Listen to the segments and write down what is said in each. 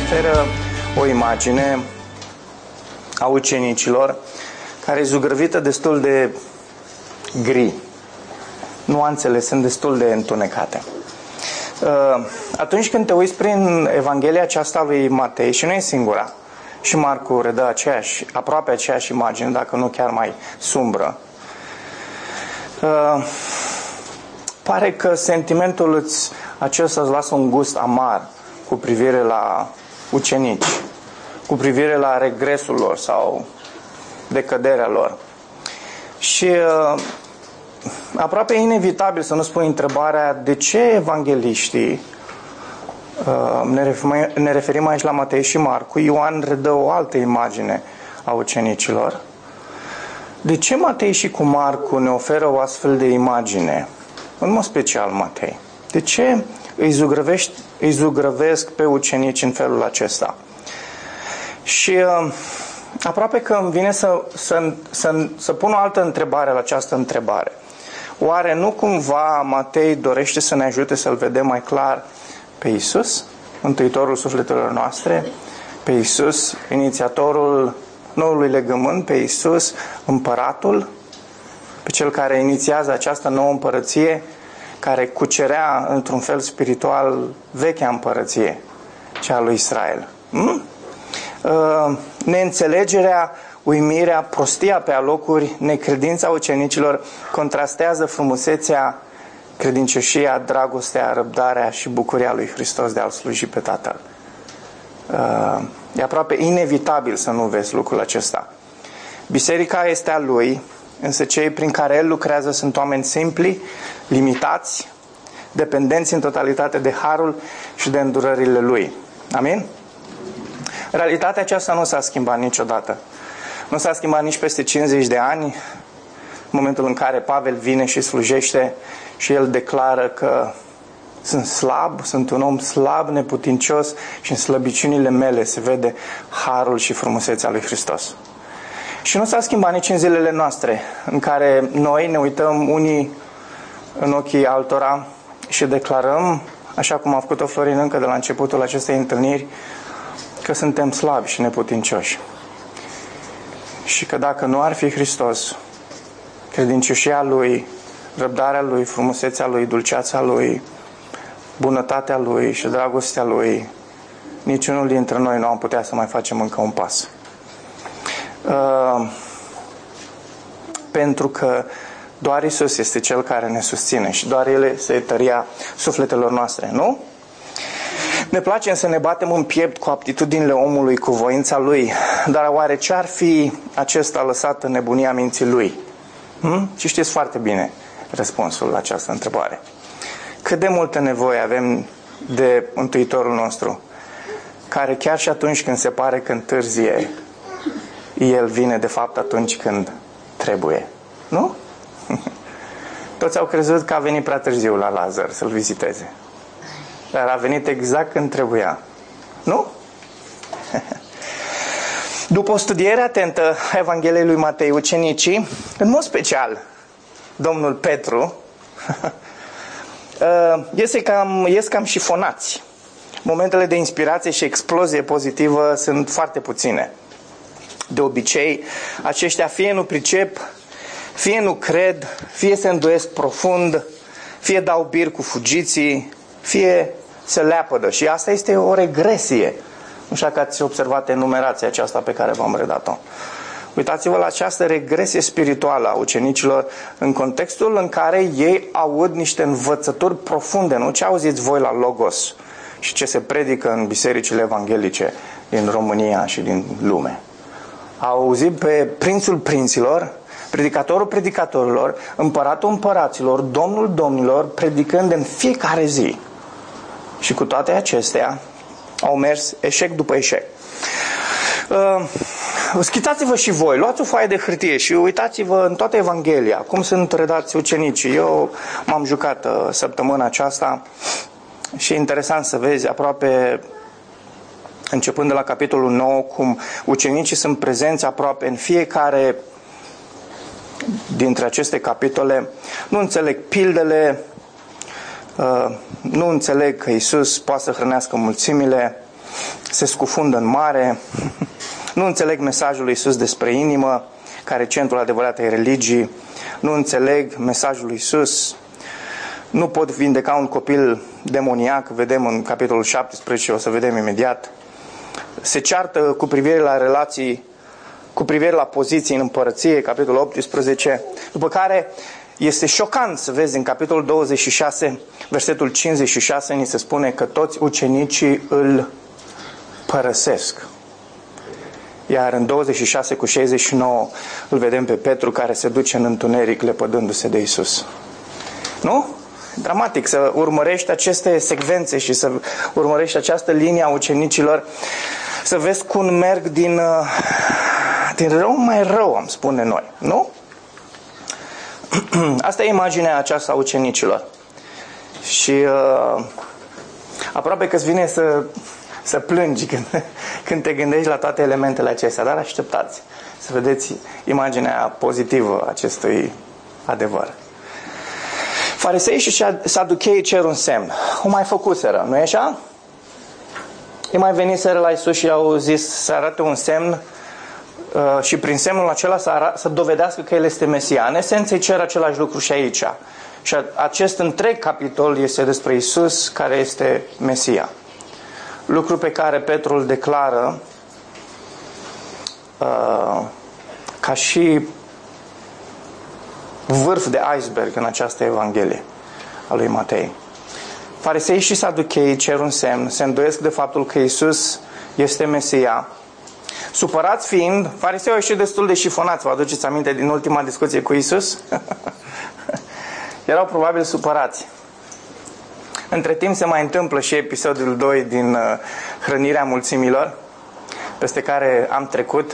oferă o imagine a ucenicilor care e zugrăvită destul de gri. Nuanțele sunt destul de întunecate. Atunci când te uiți prin Evanghelia aceasta lui Matei, și nu e singura, și Marcu redă aproape aceeași imagine, dacă nu chiar mai sumbră, pare că sentimentul acesta îți lasă un gust amar cu privire la ucenici, cu privire la regresul lor sau decăderea lor. Și aproape inevitabil să nu spui întrebarea de ce evangeliștii, ne referim aici la Matei și Marcu, Ioan redă o altă imagine a ucenicilor. De ce Matei și cu Marcu ne oferă o astfel de imagine? În mod special Matei. De ce îi zugrăvesc pe ucenici în felul acesta? Și aproape că îmi vine să pun o altă întrebare la această întrebare. Oare nu cumva Matei dorește să ne ajute să-L vedem mai clar pe Iisus, Mântuitorul sufletelor noastre, pe Iisus, inițiatorul noului legământ, pe Iisus, Împăratul, pe Cel care inițiază această nouă împărăție, care cucerea într-un fel spiritual vechea împărăție, cea lui Israel. Neînțelegerea, uimirea, prostia pe alocuri, necredința ucenicilor contrastează frumusețea, credincioșia, dragostea, răbdarea și bucuria lui Hristos de a-L sluji pe Tatăl. E aproape inevitabil să nu vezi lucrul acesta. Biserica este a Lui, însă cei prin care El lucrează sunt oameni simpli, limitați, dependenți în totalitate de harul și de îndurările Lui. Amin? Realitatea aceasta nu s-a schimbat niciodată. Nu s-a schimbat nici peste 50 de ani, în momentul în care Pavel vine și slujește și el declară că sunt slab, sunt un om slab, neputincios și în slăbiciunile mele se vede harul și frumusețea lui Hristos. Și nu s-a schimbat nici în zilele noastre, în care noi ne uităm unii în ochii altora și declarăm, așa cum a făcut-o Florin încă de la începutul acestei întâlniri, că suntem slabi și neputincioși. Și că dacă nu ar fi Hristos, credincioșia Lui, răbdarea Lui, frumusețea Lui, dulceața Lui, bunătatea Lui și dragostea Lui, niciunul dintre noi nu am putea să mai facem încă un pas. Pentru că doar Iisus este Cel care ne susține și doar El este tăria sufletelor noastre, nu? Ne place să ne batem în piept cu aptitudinile omului, cu voința lui, dar oare ce ar fi acesta lăsat în nebunia minții lui? Și știți foarte bine răspunsul la această întrebare. Cât de multă nevoie avem de Mântuitorul nostru, care chiar și atunci când se pare că întârzie, El vine de fapt atunci când trebuie. Nu? Toți au crezut că a venit prea târziu la Lazar să-l viziteze. Dar a venit exact când trebuia. Nu? După o studiere atentă a Evangheliei lui Matei, ucenicii, în mod special domnul Petru, ies cam șifonați. Momentele de inspirație și explozie pozitivă sunt foarte puține. De obicei, aceștia fie nu pricep, fie nu cred, fie se îndoiesc profund, fie dau bir cu fugiții, fie se leapădă. Și asta este o regresie. Nu știu dacă ați observat enumerația aceasta pe care v-am redat-o. Uitați-vă la această regresie spirituală a ucenicilor în contextul în care ei aud niște învățături profunde, nu ce auziți voi la Logos și ce se predică în bisericile evanghelice din România și din lume. Au auzit pe prințul prinților, predicatorul predicatorilor, împăratul împăraților, domnul domnilor, predicând în fiecare zi. Și cu toate acestea au mers eșec după eșec. Schițați-vă și voi, luați o foaie de hârtie și uitați-vă în toată Evanghelia cum sunt redați ucenicii. Eu m-am jucat săptămâna aceasta și e interesant să vezi aproape începând de la capitolul 9 cum ucenicii sunt prezenți aproape în fiecare dintre aceste capitole. Nu înțeleg pildele, nu înțeleg că Iisus poate să hrănească mulțimile, se scufundă în mare, nu înțeleg mesajul lui Iisus despre inimă, care e centrul adevăratei religii, nu înțeleg mesajul lui Iisus, nu pot vindeca un copil demoniac, vedem în capitolul 17, o să vedem imediat. Se ceartă cu privire la relații, cu privire la poziții în împărăție, capitolul 18, după care este șocant să vezi în capitolul 26, versetul 56, ni se spune că toți ucenicii îl părăsesc. Iar în 26 cu 69 îl vedem pe Petru care se duce în întuneric lepădându-se de Iisus. Nu? Dramatic să urmărești aceste secvențe și să urmărești această linie a ucenicilor, să vezi cum merg din rău mai rău, am spune noi. Nu? Asta e imaginea aceasta a ucenicilor. Și aproape că îți vine să plângi când te gândești la toate elementele acestea, dar așteptați să vedeți imaginea pozitivă a acestui adevăr. Fariseii și saducheii cer un semn. O mai făcuseră, nu e așa? Ei mai veniseră la Iisus și au zis să arate un semn și prin semnul acela să dovedească că El este Mesia. În esență îi cer același lucru și aici. Și acest întreg capitol este despre Iisus care este Mesia. Lucru pe care Petru îl declară ca și vârf de iceberg în această Evanghelie a lui Matei. Fariseii și saducheii cer un semn, se îndoiesc de faptul că Iisus este Mesia. Supărați fiind, fariseii au ieșit destul de șifonați, vă aduceți aminte din ultima discuție cu Iisus? Erau probabil supărați. Între timp se mai întâmplă și episodul 2 din hrănirea mulțimilor, peste care am trecut.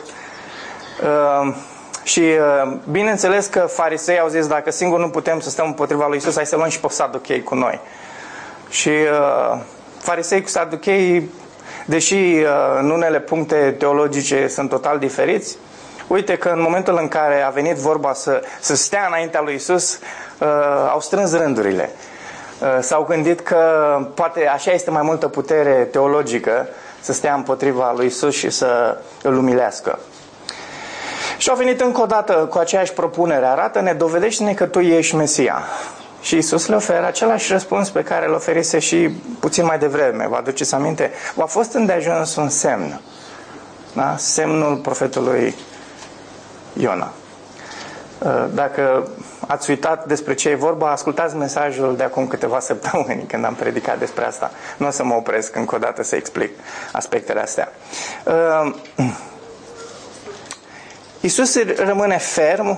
Și bineînțeles că farisei au zis, dacă singur nu putem să stăm împotriva lui Iisus, hai să luăm și pe saduchei cu noi. Și farisei cu saduchei, deși în unele puncte teologice sunt total diferiți, uite că în momentul în care a venit vorba să stea înaintea lui Iisus, au strâns rândurile. S-au gândit că poate așa este mai multă putere teologică să stea împotriva lui Iisus și să îl umilească. Și au venit încă o dată cu aceeași propunere. Arată-ne, dovedește-ne că tu ești Mesia. Și Iisus le oferă același răspuns pe care îl oferise și puțin mai devreme. Vă aduceți aminte? V-a fost îndeajuns un semn. Da? Semnul profetului Iona. Dacă ați uitat despre ce e vorba, ascultați mesajul de acum câteva săptămâni când am predicat despre asta. Nu o să mă opresc încă o dată să explic aspectele astea. Iisus rămâne ferm,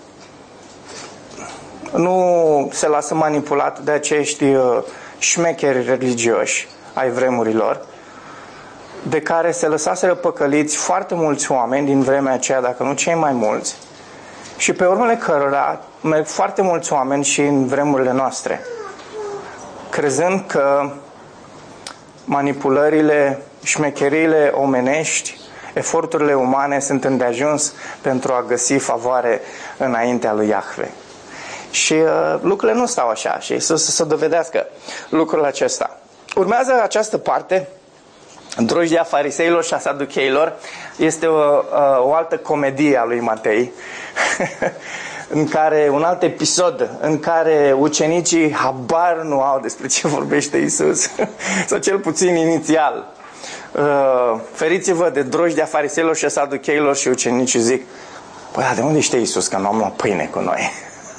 nu se lasă manipulat de acești șmecheri religioși ai vremurilor, de care se lăsaseră păcăliți foarte mulți oameni din vremea aceea, dacă nu cei mai mulți, și pe urmele cărora merg foarte mulți oameni și în vremurile noastre, crezând că manipulările, șmecheriile omenești, eforturile umane sunt îndeajuns pentru a găsi favoare înaintea lui Iahve. Și lucrurile nu stau așa și Iisus să dovedească lucrul acesta. Urmează această parte, drojdia fariseilor și a saducheilor. Este o altă comedie a lui Matei, în care, un alt episod în care ucenicii habar nu au despre ce vorbește Iisus, sau cel puțin inițial. Feriți-vă de drojdia fariseilor și a saducheilor, și ucenicii zic, păi, de unde știe Iisus că nu am luat pâine cu noi?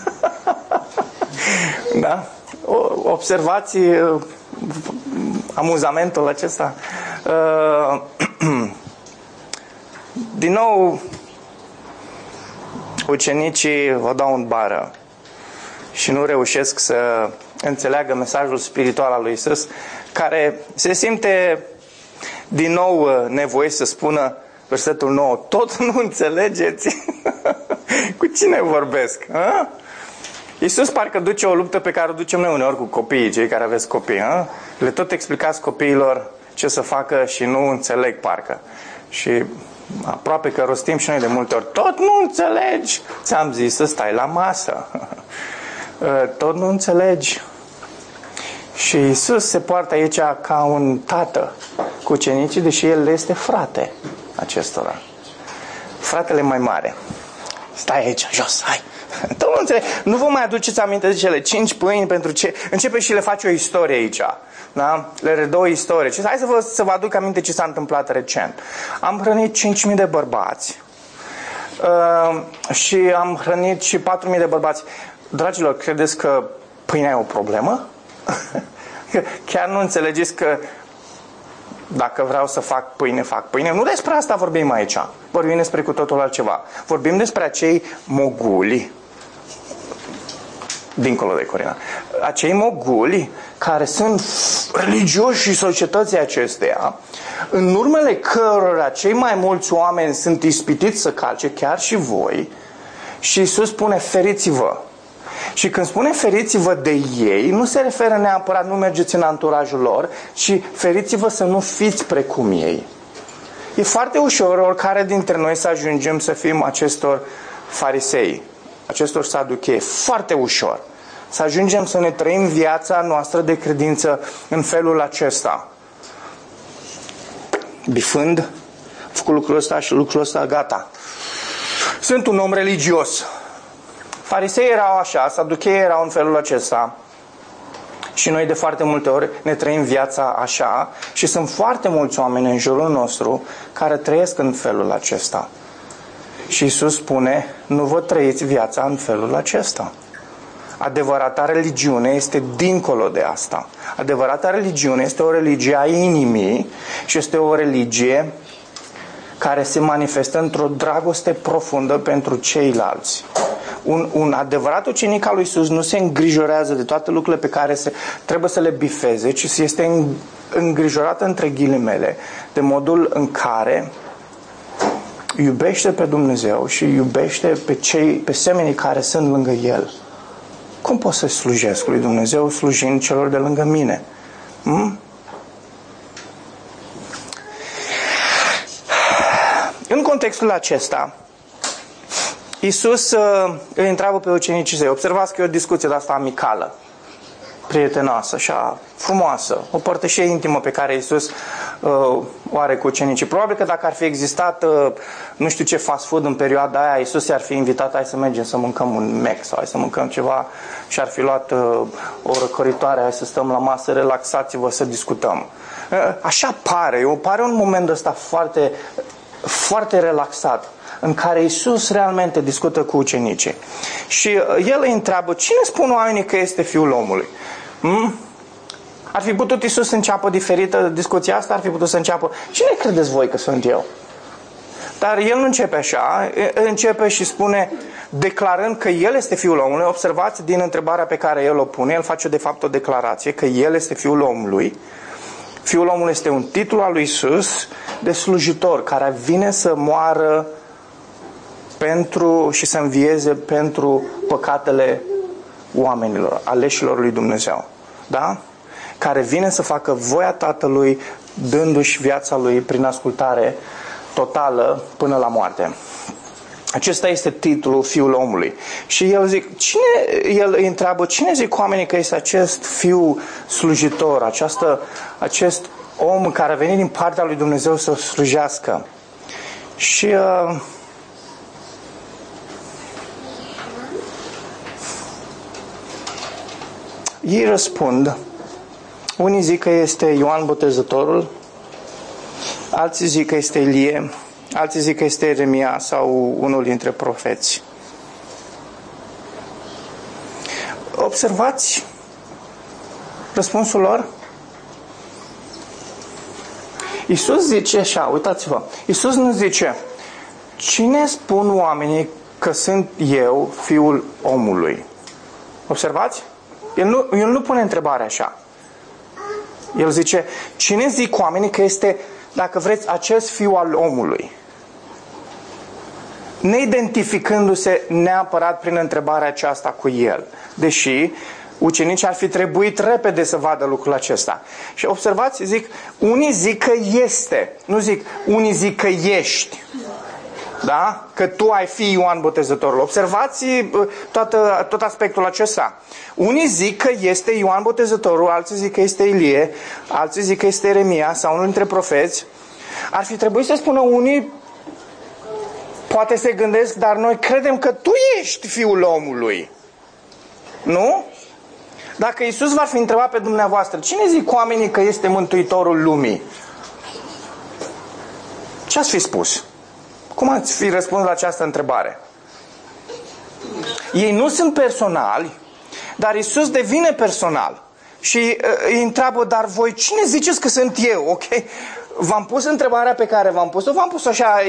Da? Observați amuzamentul acesta. Din nou, ucenicii vă dau în bară și nu reușesc să înțeleagă mesajul spiritual al lui Iisus, care se simte din nou nevoie să spună, versetul 9, tot nu înțelegeți? Cu cine vorbesc? A? Iisus parcă duce o luptă pe care o ducem noi uneori cu copiii, cei care aveți copii. A? Le tot explicați copiilor ce să facă și nu înțeleg parcă. Și aproape că rostim și noi de multe ori, tot nu înțelegi, ți-am zis să stai la masă. Tot nu înțelegi. Și Iisus se poartă aici ca un tată cu ucenicii, deși el este frate acestora. Fratele mai mare. Stai aici, jos, hai. Nu vă mai aduceți aminte de cele 5 pâini pentru ce... Începe și le face o istorie aici. Da? Le redă o istorie. Hai să vă aduc aminte ce s-a întâmplat recent. Am hrănit 5.000 de bărbați. Și am hrănit și 4.000 de bărbați. Dragilor, credeți că pâinea e o problemă? Chiar nu înțelegeți că dacă vreau să fac pâine, fac pâine? Nu despre asta vorbim aici. Vorbim despre cu totul altceva. Vorbim despre acei moguli, dincolo de Corina, acei moguli care sunt religioși și societății acesteia, în urmele cărora cei mai mulți oameni sunt ispitiți să calce, chiar și voi, și Iisus spune feriți-vă. Și când spune feriți-vă de ei, nu se referă neapărat nu mergeți în anturajul lor, ci feriți-vă să nu fiți precum ei. E foarte ușor oricare dintre noi să ajungem să fim acestor farisei, acestor saduchei. Foarte ușor să ajungem să ne trăim viața noastră de credință în felul acesta. Bifând, am făcut lucrul ăsta și lucrul ăsta, gata. Sunt un om religios. Farisei erau așa, saduchei erau în felul acesta. Și noi de foarte multe ori ne trăim viața așa și sunt foarte mulți oameni în jurul nostru care trăiesc în felul acesta. Și Iisus spune, nu vă trăiți viața în felul acesta. Adevărata religiune este dincolo de asta. Adevărata religiune este o religie a inimii și este o religie care se manifestă într-o dragoste profundă pentru ceilalți. Un adevărat ucenic al lui Iisus nu se îngrijorează de toate lucrurile pe care trebuie să le bifeze, ci este îngrijorat între ghilimele de modul în care iubește pe Dumnezeu și iubește pe semenii care sunt lângă El. Cum pot să slujesc lui Dumnezeu slujind celor de lângă mine? În contextul acesta, Iisus îi întreabă pe ucenicii săi. Observați că e o discuție de asta amicală, prietenoasă, așa, frumoasă, o părtășie intimă pe care Iisus o are cu ucenicii. Probabil că dacă ar fi existat nu știu ce fast food în perioada aia, Iisus i-ar fi invitat, hai să mergem să mâncăm un Mac sau hai să mâncăm ceva și ar fi luat o răcoritoare, hai să stăm la masă, relaxați-vă să discutăm. Așa pare un moment ăsta foarte, foarte relaxat, în care Iisus realmente discută cu ucenicii. Și el îi întreabă, cine spun oamenii că este Fiul omului? Ar fi putut Iisus să înceapă diferită discuția asta, ar fi putut să înceapă, cine credeți voi că sunt eu? Dar el nu începe așa, începe și spune, declarând că el este Fiul omului. Observați din întrebarea pe care el o pune, el face de fapt o declarație că el este Fiul omului. Fiul omului este un titlu al lui Iisus de slujitor care vine să moară pentru și să învieze pentru păcatele oamenilor, aleșilor lui Dumnezeu. Da? Care vine să facă voia Tatălui, dându-și viața lui prin ascultare totală până la moarte. Acesta este titlul Fiul omului. Și el îi întreabă, cine zic oamenii că este acest fiu slujitor, acest om care a venit din partea lui Dumnezeu să slujească? Și ei răspund, unii zic că este Ioan Botezătorul, alții zic că este Ilie, alții zic că este Ieremia sau unul dintre profeți. Observați răspunsul lor? Iisus zice așa, uitați-vă, Iisus nu zice, cine spun oamenii că sunt eu, Fiul omului? Observați? El nu pune întrebarea așa. El zice, cine zic oamenii că este, dacă vreți, acest Fiu al omului? Neidentificându-se neapărat prin întrebarea aceasta cu el. Deși ucenicii ar fi trebuit repede să vadă lucrul acesta. Și observați, zic, unii zic că este. Nu zic, unii zic că ești. Da? Că tu ai fi Ioan Botezătorul. Observați tot aspectul acesta. Unii zic că este Ioan Botezătorul, alții zic că este Ilie, alții zic că este Ieremia sau unul dintre profeți. Ar fi trebuit să spună unii, poate se gândesc, dar noi credem că tu ești Fiul omului. Nu? Dacă Iisus v-ar fi întrebat pe dumneavoastră, cine zic oamenii că este Mântuitorul lumii? Ce ați fi spus? Cum ați fi răspuns la această întrebare? Ei nu sunt personali, dar Iisus devine personal. Și îi întreabă, dar voi cine ziceți că sunt eu? Ok? V-am pus întrebarea pe care v-am pus-o, v-am pus așa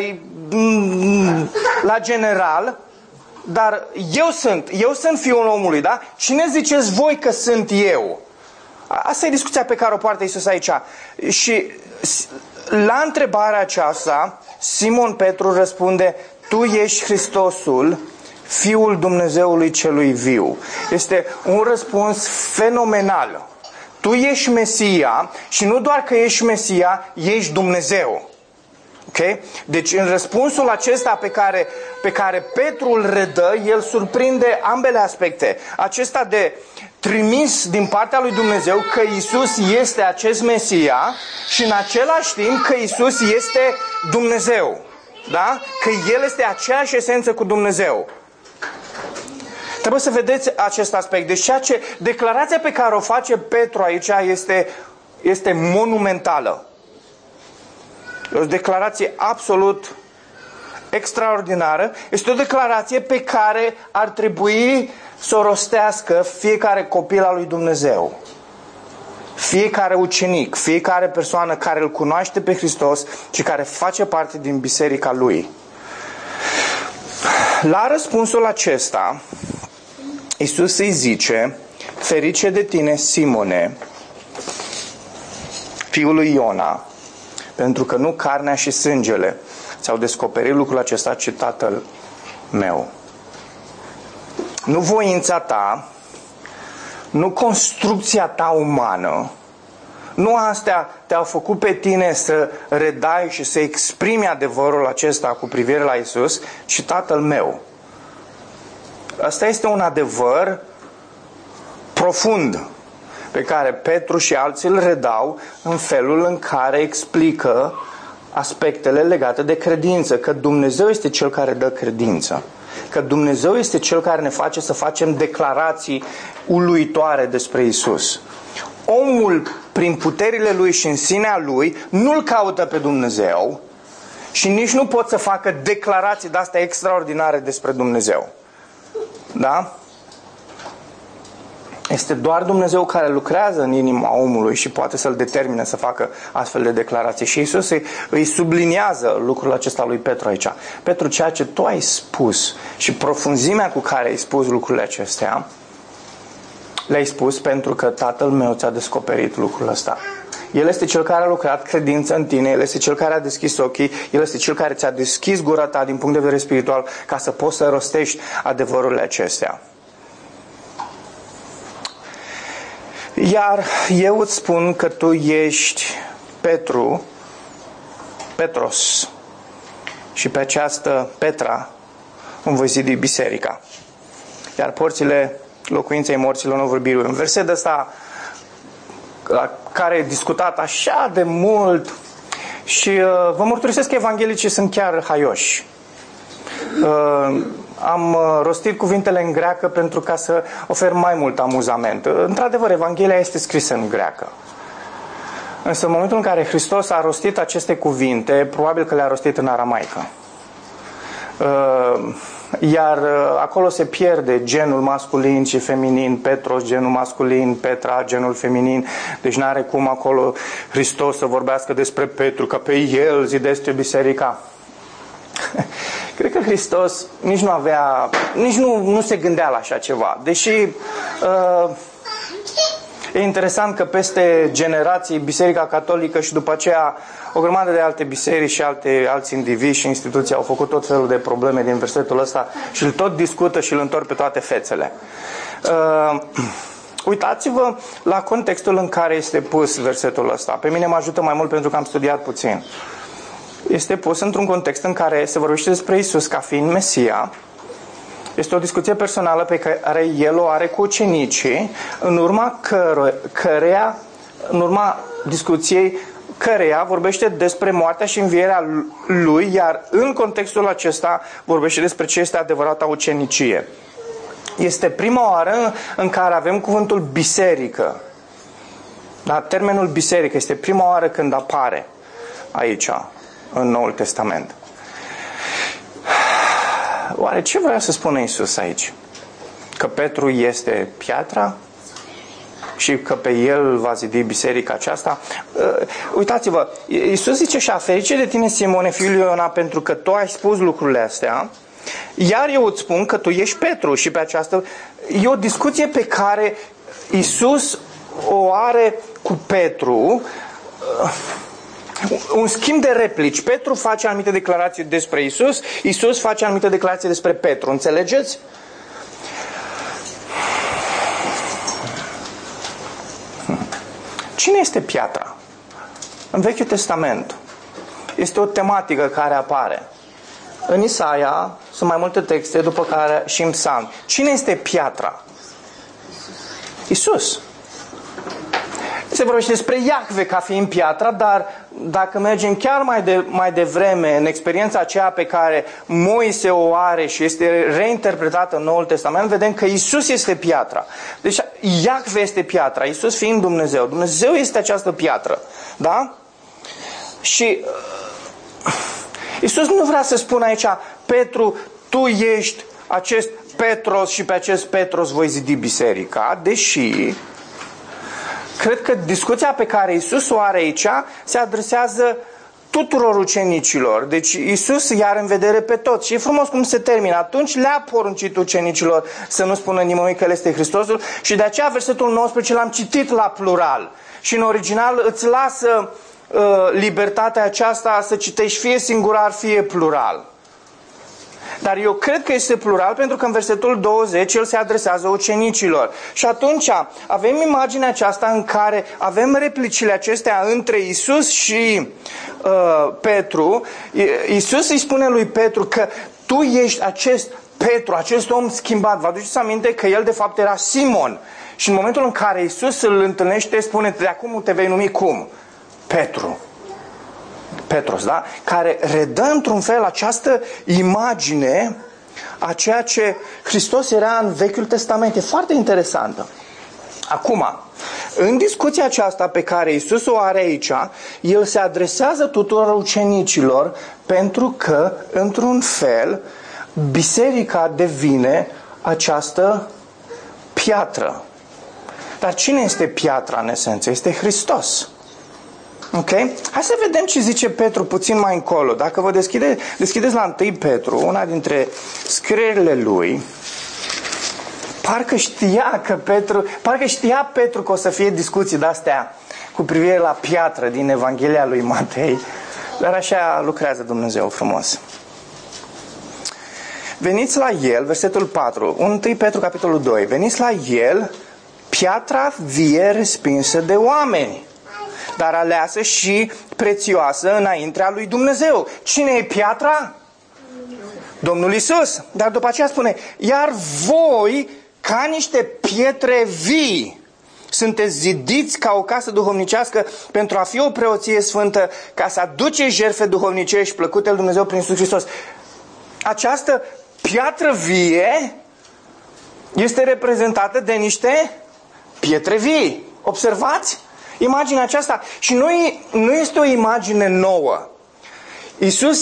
la general, dar eu sunt Fiul omului, da? Cine ziceți voi că sunt eu? Asta e discuția pe care o poartă Iisus aici. Și la întrebarea aceasta, Simon Petru răspunde, tu ești Hristosul, Fiul Dumnezeului celui viu. Este un răspuns fenomenal. Tu ești Mesia și nu doar că ești Mesia, ești Dumnezeu. Okay? Deci în răspunsul acesta pe care Petru îl redă, el surprinde ambele aspecte. Acesta de trimis din partea lui Dumnezeu că Iisus este acest Mesia și în același timp că Iisus este Dumnezeu. Da? Că El este aceeași esență cu Dumnezeu. Trebuie să vedeți acest aspect. Deci declarația pe care o face Petru aici este monumentală. E o declarație absolut extraordinară. Este o declarație pe care ar trebui să o rostească fiecare copil al lui Dumnezeu. Fiecare ucenic, fiecare persoană care îl cunoaște pe Hristos și care face parte din biserica lui. La răspunsul acesta, Iisus îi zice, ferice de tine, Simone, fiul lui Iona, pentru că nu carnea și sângele ți-au descoperit lucrul acesta, ci Tatăl meu. Nu voința ta, nu construcția ta umană, nu astea te-au făcut pe tine să redai și să exprimi adevărul acesta cu privire la Iisus, ci Tatăl meu. Asta este un adevăr profund pe care Petru și alții îl redau în felul în care explică aspectele legate de credință, că Dumnezeu este Cel care dă credință, că Dumnezeu este Cel care ne face să facem declarații uluitoare despre Iisus. Omul, prin puterile lui și în sinea lui, nu-L caută pe Dumnezeu și nici nu pot să facă declarații de-astea extraordinare despre Dumnezeu. Da? Este doar Dumnezeu care lucrează în inima omului și poate să-l determine să facă astfel de declarații. Și Iisus îi subliniază lucrul acesta lui Petru aici. Petru, ceea ce tu ai spus și profunzimea cu care ai spus lucrurile acestea, le-ai spus pentru că Tatăl meu ți-a descoperit lucrul ăsta. El este Cel care a lucrat credință în tine, El este Cel care a deschis ochii, El este Cel care ți-a deschis gura ta din punct de vedere spiritual ca să poți să rostești adevărurile acestea. Iar eu îți spun că tu ești Petros, și pe această Petra îmi voi zidi biserica. Iar porțile locuinței morților nu vor birui. Un verset ăsta la care e discutat așa de mult și vă mărturisesc că evanghelicii sunt chiar haioși. Am rostit cuvintele în greacă pentru ca să ofer mai mult amuzament. Într-adevăr, Evanghelia este scrisă în greacă. Însă în momentul în care Hristos a rostit aceste cuvinte, probabil că le-a rostit în aramaică. Iar acolo se pierde genul masculin și feminin, Petros, genul masculin, Petra, genul feminin. Deci n-are cum acolo Hristos să vorbească despre Petru, că pe el zidește biserica. Cred că Hristos nici nu se gândea la așa ceva. Deși e interesant că peste generații Biserica Catolică și după aceea o grămadă de alte biserici și alți indivizi și instituții au făcut tot felul de probleme din versetul ăsta și îl tot discută și îl întorc pe toate fețele. Uitați-vă la contextul în care este pus versetul ăsta. Pe mine mă ajută mai mult pentru că am studiat puțin. este pus într-un context în care se vorbește despre Iisus ca fiind Mesia. Este o discuție personală pe care el o are cu ucenicii, în urma discuției căreia vorbește despre moartea și învierea lui, iar în contextul acesta vorbește despre ce este adevărata ucenicie. Este prima oară în care avem cuvântul biserică. Da? Termenul biserică este prima oară când apare aici, în Noul Testament. Oare ce vrea să spună Iisus aici? Că Petru este piatra? Și că pe el va zidi biserica aceasta? Uitați-vă, Iisus zice așa: ferice de tine, Simone, fiul lui Iona, pentru că tu ai spus lucrurile astea, iar eu îți spun că tu ești Petru. Și pe această... E o discuție pe care Iisus o are cu Petru, un schimb de replici. Petru face anumite declarații despre Iisus, Iisus face anumite declarații despre Petru. Înțelegeți? Cine este piatra? În Vechiul Testament este o tematică care apare. În Isaia sunt mai multe texte, după care și în Psalm. Cine este piatra? Iisus. Se vorbește despre Iahve ca fiind piatra, dar dacă mergem chiar mai devreme în experiența aceea pe care Moise o are și este reinterpretată în Noul Testament, vedem că Iisus este piatra. Deci Iahve este piatra, Iisus fiind Dumnezeu. Dumnezeu este această piatră. Da? Și Iisus nu vrea să spună aici: Petru, tu ești acest Petros și pe acest Petros voi zidi biserica, deși cred că discuția pe care Iisus o are aici se adresează tuturor ucenicilor. Deci Iisus i are în vedere pe toți. Și e frumos cum se termină. Atunci le-a poruncit ucenicilor să nu spună nimănui că El este Hristosul și de aceea versetul 19 l-am citit la plural. Și în original îți lasă libertatea aceasta să citești fie singular, fie plural. Dar eu cred că este plural pentru că în versetul 20 el se adresează ucenicilor. Și atunci avem imaginea aceasta în care avem replicile acestea între Iisus și Petru. Iisus îi spune lui Petru că tu ești acest Petru, acest om schimbat. Vă aduceți aminte că el de fapt era Simon. Și în momentul în care Iisus îl întâlnește, spune: de acum te vei numi cum? Petru. Petros, da? Care redă într-un fel această imagine a ceea ce Hristos era în Vechiul Testament. E foarte interesantă. Acum, în discuția aceasta pe care Iisus o are aici, El se adresează tuturor ucenicilor pentru că, într-un fel, biserica devine această piatră. Dar cine este piatra în esență? Este Hristos. Ok? Hai să vedem ce zice Petru puțin mai încolo. Dacă vă deschideți la 1 Petru, una dintre scrierile lui, parcă știa Petru că o să fie discuții de-astea cu privire la piatră din Evanghelia lui Matei, dar așa lucrează Dumnezeu frumos. Veniți la El, versetul 4, 1 Petru, capitolul 2, veniți la El, piatra vie respinsă de oameni, dar aleasă și prețioasă înaintea lui Dumnezeu. Cine e piatra? Domnul Iisus. Dar după aceea spune: iar voi, ca niște pietre vii, sunteți zidiți ca o casă duhovnicească pentru a fi o preoție sfântă, ca să aduceți jertfe duhovnicești plăcute lui Dumnezeu prin Iisus Hristos. Această piatră vie este reprezentată de niște pietre vii. Observați imaginea aceasta. Și nu este o imagine nouă. Iisus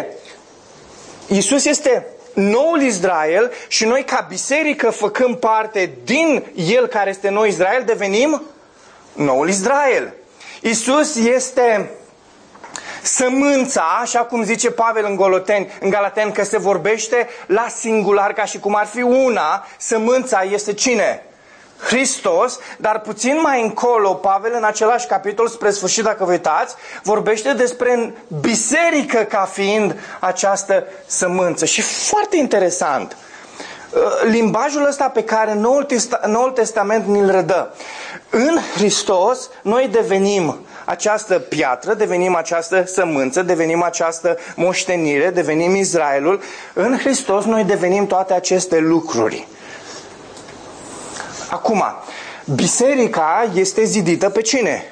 este noul Israel și noi ca biserică, făcând parte din El care este nou Israel, devenim noul Israel. Iisus este sămânța, așa cum zice Pavel în Galateni, că se vorbește la singular ca și cum ar fi una. Sămânța este cine? Hristos, dar puțin mai încolo, Pavel, în același capitol, spre sfârșit, dacă vă uitați, vorbește despre biserică ca fiind această sămânță. Și foarte interesant, limbajul ăsta pe care Noul Testament ni-l redă. În Hristos, noi devenim această piatră, devenim această sămânță, devenim această moștenire, devenim Israelul. În Hristos noi devenim toate aceste lucruri. Acum, biserica este zidită pe cine?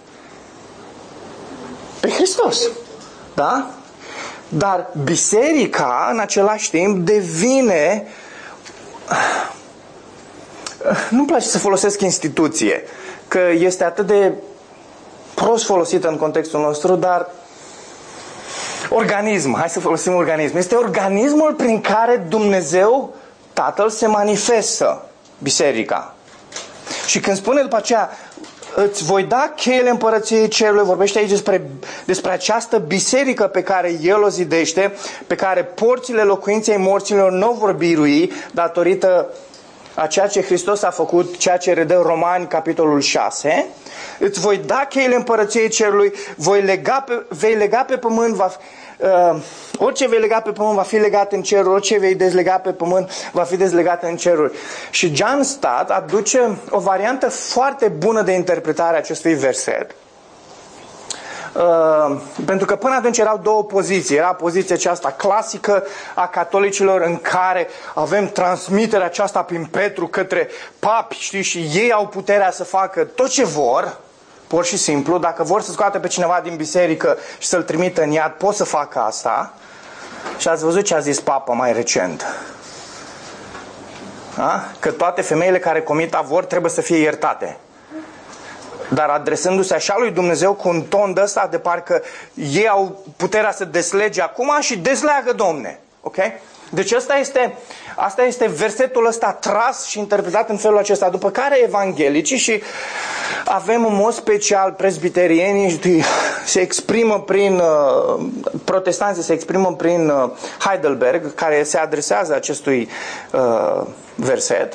Pe Hristos. Da? Dar biserica, în același timp, devine... Nu-mi place să folosesc instituție, că este atât de prost folosită în contextul nostru, dar organism, hai să folosim organism. Este organismul prin care Dumnezeu, Tatăl, se manifestă, biserica. Și când spune după aceea, îți voi da cheile împărăției cerului, vorbește aici despre această biserică pe care El o zidește, pe care porțile locuinței morților nu vor birui, datorită a ceea ce Hristos a făcut, ceea ce redă Romani, capitolul 6. Îți voi da cheile împărăției cerului, vei lega pe pământ, orice vei lega pe pământ va fi legat în ceruri, orice vei dezlega pe pământ va fi dezlegat în ceruri. Și John Stott aduce o variantă foarte bună de interpretare a acestui verset. Pentru că până atunci erau două poziții. Era poziția aceasta clasică a catolicilor, în care avem transmiterea aceasta prin Petru către papi, știi, și ei au puterea să facă tot ce vor, pur și simplu. Dacă vor să scoată pe cineva din biserică și să-l trimită în iad, pot să facă asta. Și ați văzut ce a zis Papa mai recent. Că toate femeile care comit avort trebuie să fie iertate. Dar adresându-se așa lui Dumnezeu cu un ton de ăsta, de parcă ei au puterea să deslege acum și dezleagă, Domne. Ok? Deci asta este versetul ăsta tras și interpretat în felul acesta. După care evanghelicii și avem în mod special presbiterienii se exprimă prin protestanții, se exprimă prin Heidelberg, care se adresează acestui verset.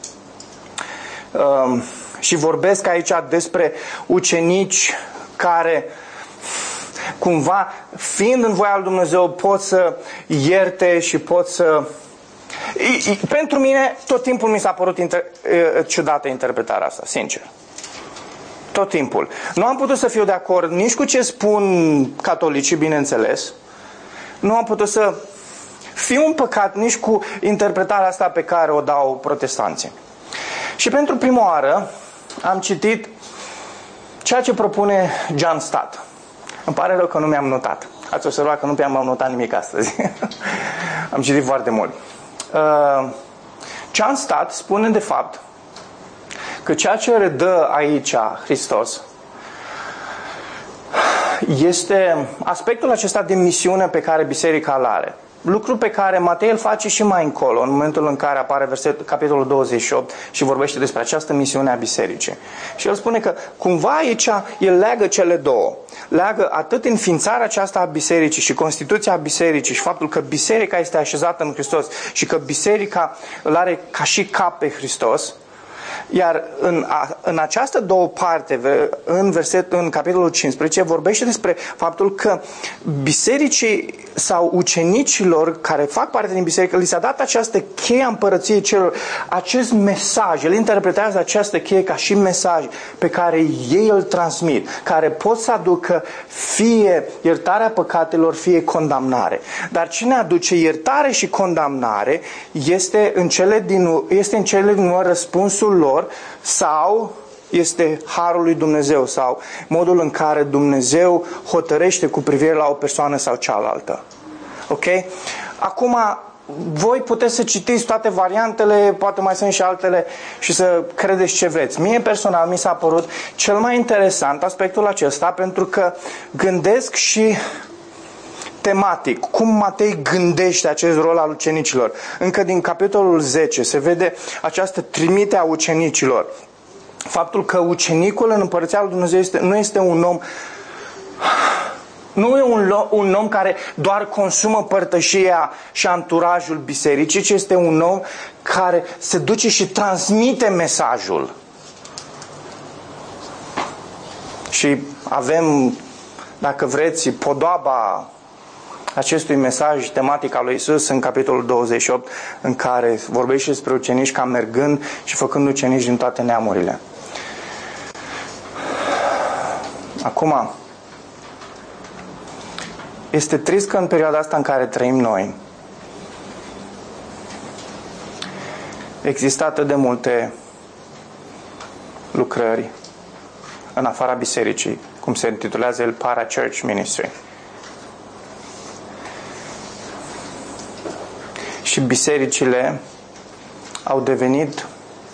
Și vorbesc aici despre ucenici care, cumva, fiind în voia lui Dumnezeu, pot să ierte și pot să... Pentru mine, tot timpul mi s-a părut ciudată interpretarea asta, sincer. Tot timpul. Nu am putut să fiu de acord nici cu ce spun catolicii, bineînțeles. Nu am putut să fiu împăcat nici cu interpretarea asta pe care o dau protestanții. Și pentru prima oară am citit ceea ce propune John Stott. Îmi pare rău că nu mi-am notat. Ați observat că nu mi-am notat nimic astăzi. Am citit foarte mult. John Stott spune de fapt că ceea ce redă aici Hristos este aspectul acesta de misiune pe care biserica îl are. Lucru pe care Matei îl face și mai încolo, în momentul în care apare capitolul 28 și vorbește despre această misiune a bisericii. Și el spune că cumva aici el leagă cele două. Leagă atât înființarea aceasta a bisericii și constituția bisericii și faptul că biserica este așezată în Hristos și că biserica îl are ca și cap pe Hristos. Iar în această două parte, în capitolul 15, vorbește despre faptul că bisericii sau ucenicilor care fac parte din biserică, li s-a dat această cheie a împărăției celor, acest mesaj, el interpretează această cheie ca și mesaj pe care ei îl transmit, care pot să aducă fie iertarea păcatelor, fie condamnare. Dar cine aduce iertare și condamnare este în cele din urmă răspunsul lor sau este harul lui Dumnezeu sau modul în care Dumnezeu hotărăște cu privire la o persoană sau cealaltă. Ok? Acum, voi puteți să citiți toate variantele, poate mai sunt și altele și să credeți ce vreți. Mie personal mi s-a părut cel mai interesant aspectul acesta pentru că gândesc și tematic, cum Matei gândește acest rol al ucenicilor. Încă din capitolul 10 se vede această trimite a ucenicilor. Faptul că ucenicul în Împărăția lui Dumnezeu nu este un om, nu e un om care doar consumă părtășia și anturajul bisericii, ci este un om care se duce și transmite mesajul. Și avem, dacă vreți, podoaba acestui mesaj tematic al lui Iisus în capitolul 28, în care vorbește despre ucenici ca mergând și făcând ucenici din toate neamurile. Acum, este trist că în perioada asta în care trăim noi există atât de multe lucrări în afara bisericii, cum se intitulează el Para-Church Ministry. Și bisericile au devenit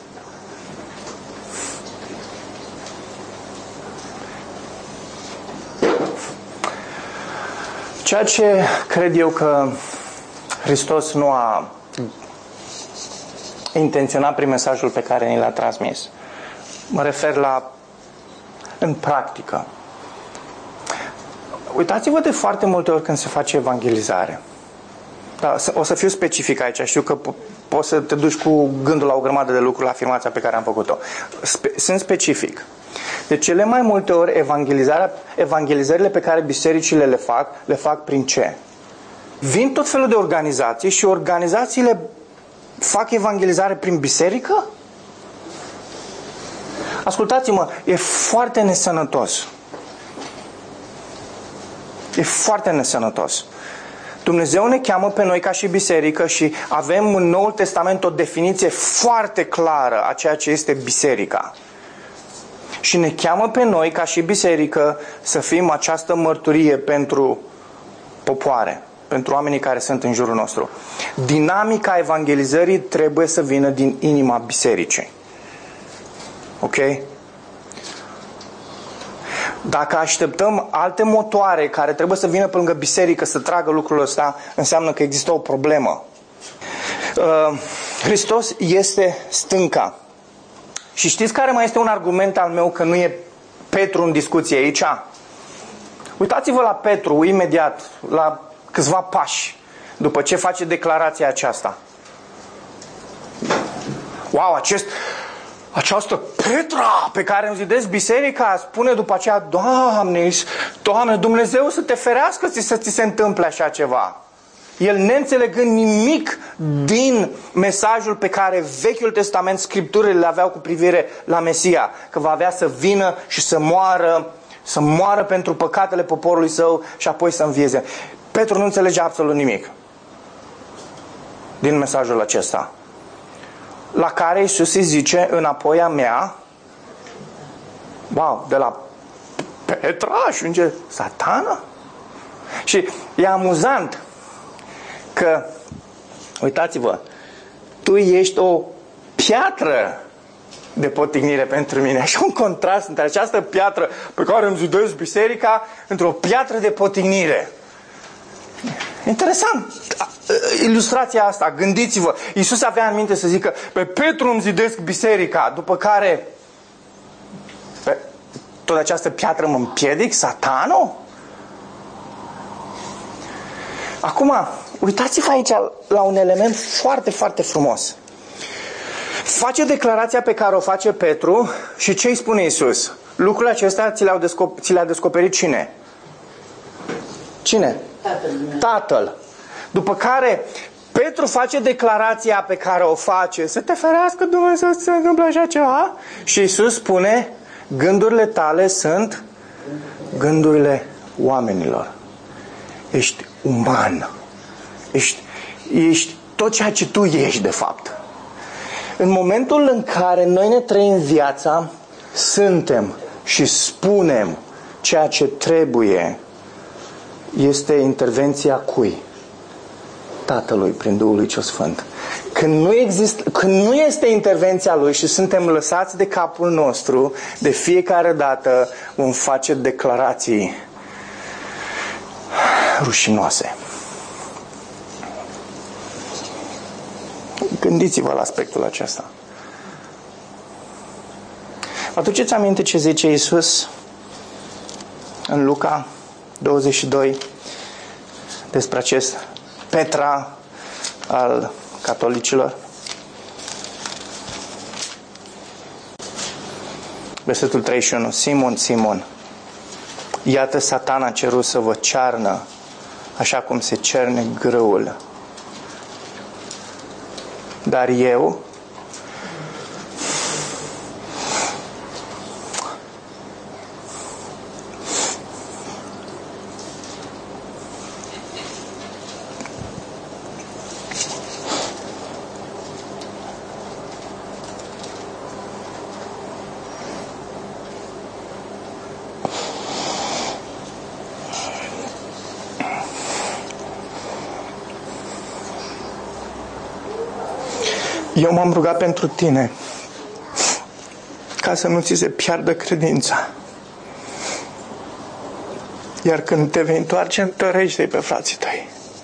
ceea ce cred eu că Hristos nu a intenționat prin mesajul pe care ni l-a transmis. Mă refer la în practică. Uitați-vă de foarte multe ori când se face evangelizare. Da, o să fiu specific aici. Știu că poți să te duci cu gândul la o grămadă de lucruri la afirmația pe care am făcut-o. Sunt specific. De cele mai multe ori evangelizările pe care bisericile le fac prin ce? Vin tot felul de organizații și organizațiile fac evangelizare prin biserică? Ascultați-mă, e foarte nesănătos. E foarte nesănătos. Dumnezeu ne cheamă pe noi ca și biserică și avem în Noul Testament o definiție foarte clară a ceea ce este biserica. Și ne cheamă pe noi ca și biserică să fim această mărturie pentru popoare, pentru oamenii care sunt în jurul nostru. Dinamica evangelizării trebuie să vină din inima bisericii. Ok? Dacă așteptăm alte motoare care trebuie să vină pe lângă biserică să tragă lucrul ăsta, înseamnă că există o problemă. Hristos este stânca. Și știți care mai este un argument al meu că nu e Petru în discuție aici? Uitați-vă la Petru imediat, la câțiva pași, după ce face declarația aceasta. Wow, această Petra pe care îmi zidesc biserica spune după aceea: Doamne, Dumnezeu să te ferească să ți se întâmple așa ceva. El neînțelegând nimic din mesajul pe care Vechiul Testament, Scripturile le aveau cu privire la Mesia, că va avea să vină și să moară pentru păcatele poporului său și apoi să învieze. Petru nu înțelege absolut nimic din mesajul acesta. La care Iisus îi zice: înapoi a mea, wow, de la Petra ajunge Satana? Și e amuzant că, uitați-vă, tu ești o piatră de potignire pentru mine. Așa un contrast între această piatră pe care îmi zidesc biserica într-o piatră de potignire. Interesant. Ilustrația asta, gândiți-vă, Iisus avea în minte să zică: pe Petru îmi zidesc biserica, după care pe tot această piatră mă împiedic, Satanul? Acum, uitați-vă aici la un element foarte, foarte frumos. Face declarația pe care o face Petru și ce îi spune Iisus? Lucrurile acestea ți le-a descoperit cine? Cine? Tatăl. După care Petru face declarația pe care o face: să te ferească Dumnezeu să se întâmple așa ceva. Și Iisus spune: gândurile tale sunt gândurile oamenilor. Ești uman. Ești tot ceea ce tu ești de fapt. În momentul în care noi ne trăim viața, suntem și spunem ceea ce trebuie. Este intervenția cui? Tatălui prin Duhul lui cel Sfânt. Când nu este intervenția Lui și suntem lăsați de capul nostru, de fiecare dată vom face declarații rușinoase. Gândiți-vă la aspectul acesta. Aduceți aminte ce zice Iisus în Luca 22 despre acest Petra al catolicilor? Versetul 31. Simon, Simon, iată Satan a cerut să vă cearnă așa cum se cerne grâul. Dar eu Eu m-am rugat pentru tine ca să nu ți se piardă credința. Iar când te vei întoarce, întărește-i pe frații tăi.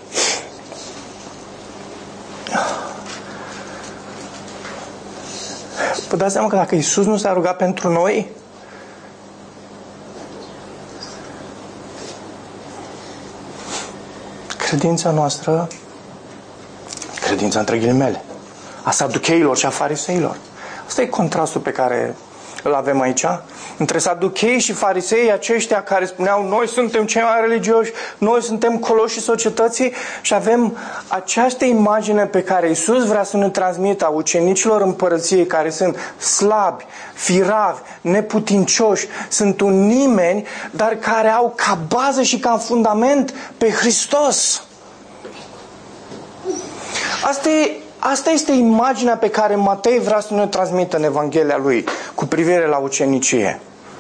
Vă dați seama că dacă Iisus nu s-a rugat pentru noi, credința noastră, credința între ghilimele, a saducheilor și a fariseilor. Asta e contrastul pe care îl avem aici, între saduchei și farisei, aceștia care spuneau noi suntem cei mai religioși, noi suntem coloșii societății, și avem această imagine pe care Iisus vrea să ne transmită a ucenicilor împărăției, care sunt slabi, firavi, neputincioși, sunt un nimeni, dar care au ca bază și ca fundament pe Hristos. Asta este imaginea pe care Matei vrea să ne transmită în Evanghelia lui cu privire la ucenicie.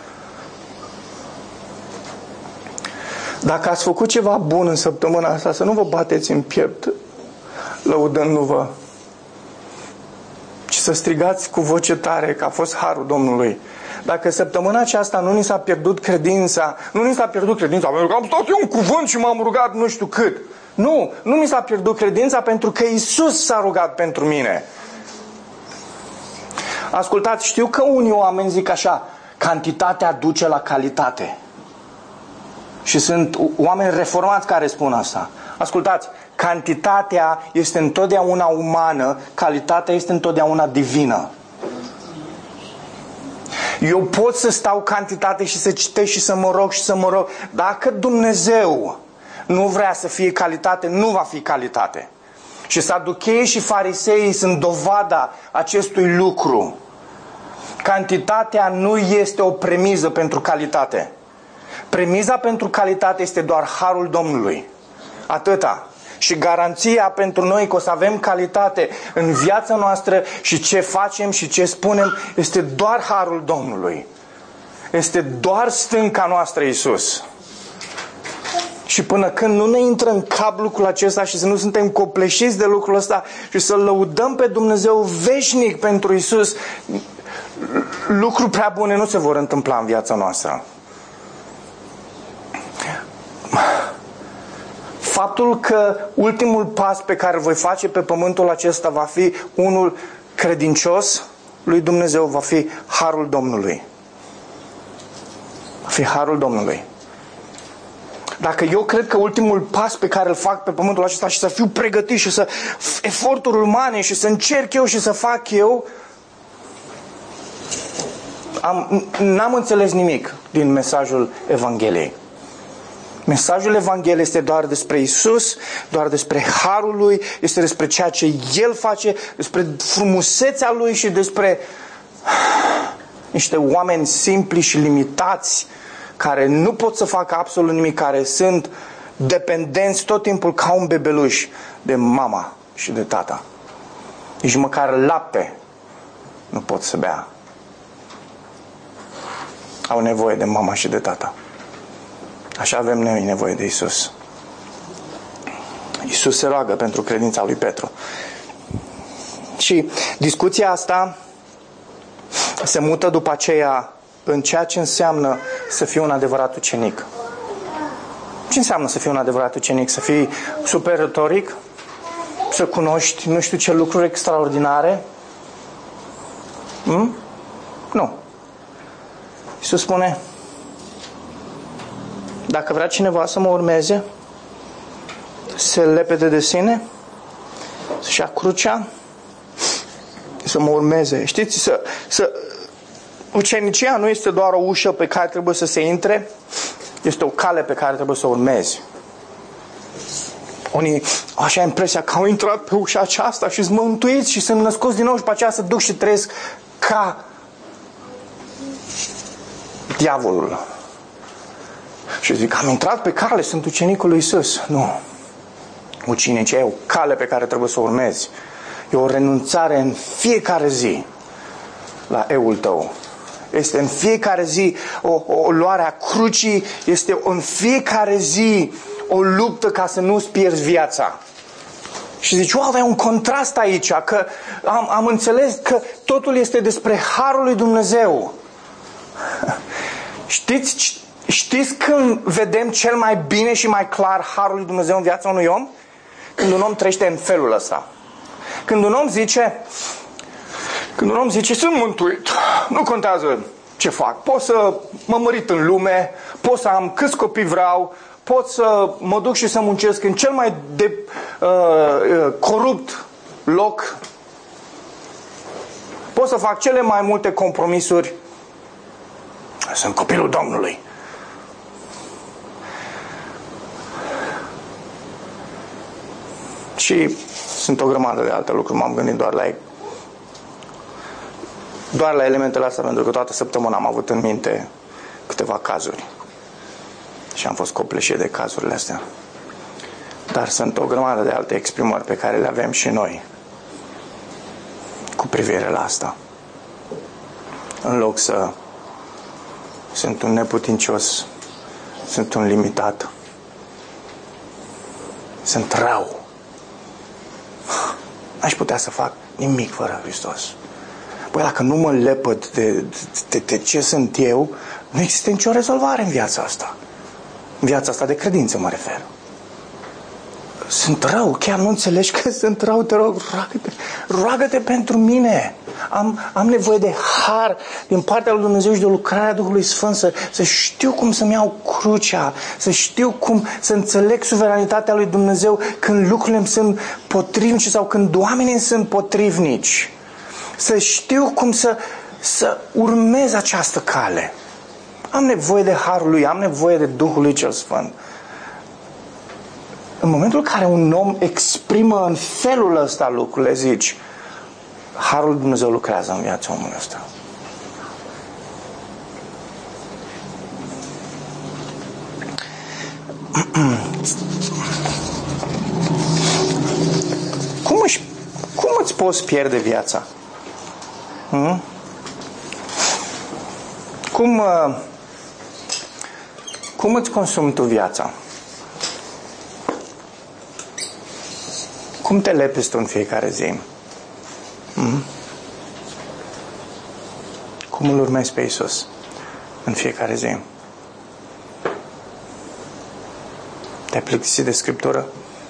Dacă ați făcut ceva bun în săptămâna asta, să nu vă bateți în piept lăudându-vă, ci să strigați cu voce tare că a fost harul Domnului. Dacă săptămâna aceasta nu ni s-a pierdut credința, pentru că am stat eu în cuvânt și m-am rugat nu știu cât. Nu mi s-a pierdut credința pentru că Iisus s-a rugat pentru mine. Ascultați, știu că unii oameni zic așa, cantitatea duce la calitate. Și sunt oameni reformați care spun asta. Ascultați, cantitatea este întotdeauna umană, calitatea este întotdeauna divină. Eu pot să stau cantitate și să citesc și să mă rog. Dacă Dumnezeu nu vrea să fie calitate, nu va fi calitate. Și saducheii și fariseii sunt dovada acestui lucru. Cantitatea nu este o premiză pentru calitate. Premiza pentru calitate este doar harul Domnului. Atâta. Și garanția pentru noi că o să avem calitate în viața noastră și ce facem și ce spunem este doar harul Domnului. Este doar stânca noastră, Iisus. Și până când nu ne intră în cap lucrul acesta și să nu suntem copleșiți de lucrul ăsta și să lăudăm pe Dumnezeu veșnic pentru Iisus, lucruri prea bune nu se vor întâmpla în viața noastră. Faptul că ultimul pas pe care îl voi face pe pământul acesta va fi unul credincios lui Dumnezeu, va fi harul Domnului. Va fi harul Domnului. Dacă eu cred că ultimul pas pe care îl fac pe pământul acesta și să fiu pregătit și să eforturi umane și să încerc eu și să fac eu, n-am înțeles nimic din mesajul Evangheliei. Mesajul Evangheliei este doar despre Iisus, doar despre harul Lui, este despre ceea ce El face, despre frumusețea Lui și despre niște oameni simpli și limitați care nu pot să facă absolut nimic, care sunt dependenți tot timpul ca un bebeluș de mama și de tata. Nici măcar lapte nu pot să bea. Au nevoie de mama și de tata. Așa avem noi nevoie de Iisus. Iisus se roagă pentru credința lui Petru. Și discuția asta se mută după aceea în ceea ce înseamnă să fii un adevărat ucenic. Ce înseamnă să fii un adevărat ucenic? Să fii super retoric? Să cunoști nu știu ce lucruri extraordinare? Nu. Iisus spune, dacă vrea cineva să mă urmeze, să se lepede de sine, să-și ia crucea, să mă urmeze. Știți, ucenicia nu este doar o ușă pe care trebuie să se intre, este o cale pe care trebuie să o urmezi. Unii au așa impresia că au intrat pe ușa aceasta și sunt mântuiți și sunt născuți din nou și pe aceea se duc și trăiesc ca diavolul. Și zic, am intrat pe cale, sunt ucenicul lui Iisus. Nu. Ucenicia e o cale pe care trebuie să o urmezi. E o renunțare în fiecare zi la eul tău. Este în fiecare zi o luare a crucii, este în fiecare zi o luptă ca să nu-ți pierzi viața. Și zici, wow, dar e un contrast aici, că am înțeles că totul este despre harul lui Dumnezeu. Știți când vedem cel mai bine și mai clar harul lui Dumnezeu în viața unui om? Când un om trăiește în felul ăsta. Când un om zice, sunt mântuit, nu contează ce fac, pot să mă mărit în lume, pot să am câți copii vreau, pot să mă duc și să muncesc în cel mai corupt loc, pot să fac cele mai multe compromisuri, sunt copilul Domnului. Și sunt o grămadă de alte lucruri, m-am gândit doar la elementele astea, pentru că toată săptămâna am avut în minte câteva cazuri. Și am fost copleșit de cazurile astea. Dar sunt o grămadă de alte exprimări pe care le avem și noi cu privire la asta. În loc să sunt un neputincios, sunt un limitat, sunt rău, n-aș putea să fac nimic fără Hristos. Păi dacă nu mă lepăd de ce sunt eu, nu există nicio rezolvare în viața asta. În viața asta de credință mă refer. Sunt rău, chiar nu înțelegi că sunt rău, te rog, roagă-te pentru mine. Am nevoie de har din partea lui Dumnezeu și de lucrarea Duhului Sfânt, să știu cum să-mi iau crucea, să știu cum să înțeleg suveranitatea lui Dumnezeu când lucrurile îmi sunt potrivnice sau când oamenii îmi sunt potrivnici. Să știu cum să urmez această cale. Am nevoie de harul lui, am nevoie de Duhul lui cel Sfânt. În momentul în care un om exprimă în felul ăsta lucrurile, zici, harul lui Dumnezeu lucrează în viața omului ăsta. Cum îți poți pierde viața? Cum îți consumi tu viața? Cum te lepezi tu în fiecare zi? Cum îl urmezi pe Iisus în fiecare zi? Te-ai plictisit de Scriptură?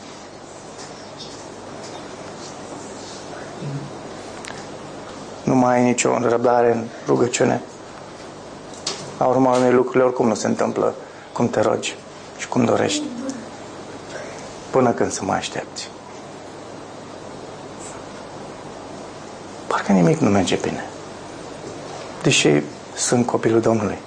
Nu mai ai nicio răbdare în rugăciune? La urma unei lucrurile oricum nu se întâmplă cum te rogi și cum dorești. Până când să mai aștepți. Parcă nimic nu merge bine. Deși sunt copilul Domnului.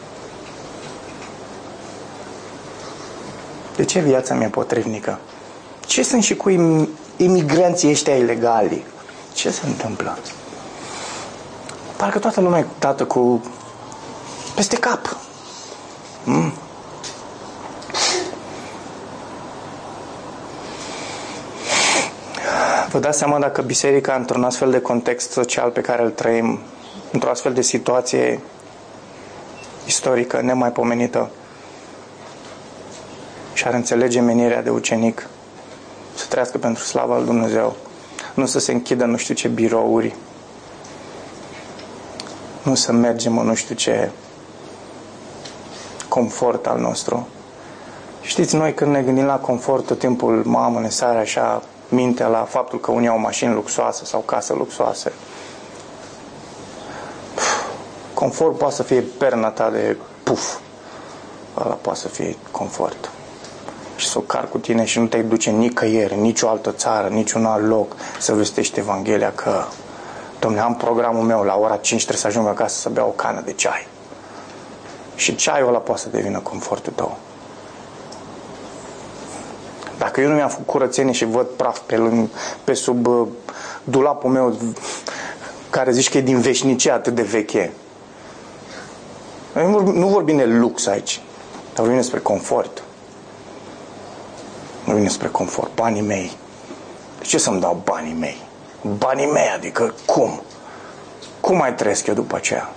De ce viața mea e potrivnică? Ce sunt și cu imigranții ăștia ilegali? Ce se întâmplă? Parcă toată lumea e dată cu peste cap. Vă dați seama dacă biserica, într-un astfel de context social pe care îl trăim, într-o astfel de situație istorică nemaipomenită, și ar înțelege menirea de ucenic, să trăiască pentru slava lui Dumnezeu, nu să se închidă nu știu ce birouri, nu să mergem în nu știu ce confort al nostru. Știți, noi când ne gândim la confort, tot timpul, mamă, ne sare așa mintea la faptul că unii au mașini luxoase sau case luxoase. Confort poate să fie perna ta de puf. Ăla poate să fie confort. Și să o car cu tine și nu te duce nicăieri, nicio altă țară, niciun alt loc să vestești Evanghelia că, Dom'le, am programul meu, la ora 5 trebuie să ajung acasă să beau o cană de ceai. Și ceaiul ăla poate să devină confortul tău. Dacă eu nu mi-am făcut curățenie și văd praf pe sub dulapul meu, care zici că e din veșnicie atât de veche, nu vorbim de lux aici, dar vorbim despre confort. Vorbim despre confort. Banii mei. De ce să-mi dau banii mei? Banii mei, adică cum? Cum mai trăiesc eu după aceea?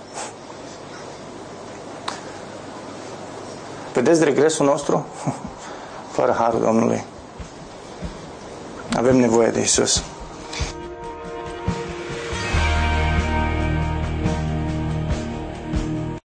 Vedeți regresul nostru? Fără harul Domnului. Avem nevoie de Iisus.